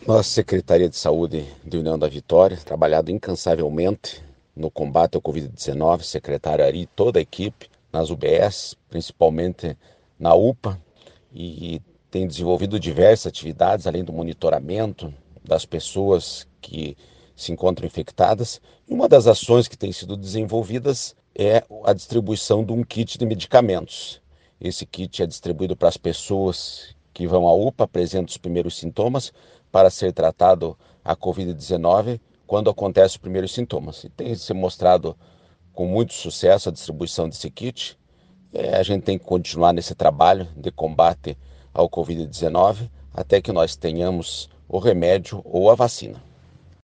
Nossa Secretaria de Saúde de União da Vitória, trabalhado incansavelmente no combate ao Covid-19, secretário Ari, toda a equipe, nas UBS, principalmente na UPA, e tem desenvolvido diversas atividades, além do monitoramento das pessoas que se encontram infectadas. E uma das ações que tem sido desenvolvidas é a distribuição de um kit de medicamentos. Esse kit é distribuído para as pessoas que vão à UPA, apresentam os primeiros sintomas, para ser tratado a Covid-19 quando acontecem os primeiros sintomas. E tem se mostrado com muito sucesso a distribuição desse kit. A gente tem que continuar nesse trabalho de combate ao Covid-19 até que nós tenhamos o remédio ou a vacina.